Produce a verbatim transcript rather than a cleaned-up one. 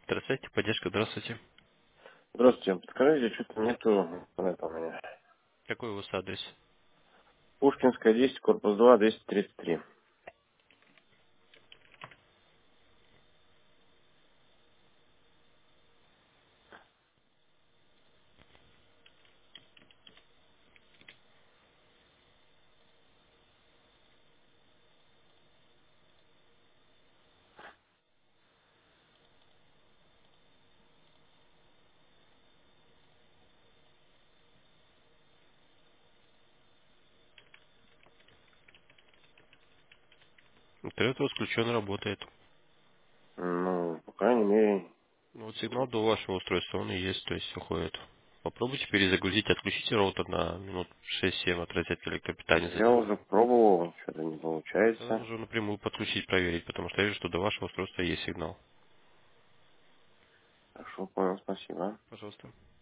Здравствуйте, поддержка, здравствуйте. Здравствуйте. Подскажите, что-то нету интернета у меня. Какой у вас адрес? Пушкинская, десять, корпус два, двести тридцать три. Интернет у вас включен, работает. Ну, по крайней мере, Ну, вот сигнал до вашего устройства, он и есть, то есть уходит. Попробуйте перезагрузить, отключите роутер на минут шесть-семь от розетки электропитания, я затем уже пробовал, что-то не тогда получается. нужно напрямую подключить, проверить, потому что я вижу, что до вашего устройства есть сигнал. Хорошо, понял, спасибо. Пожалуйста.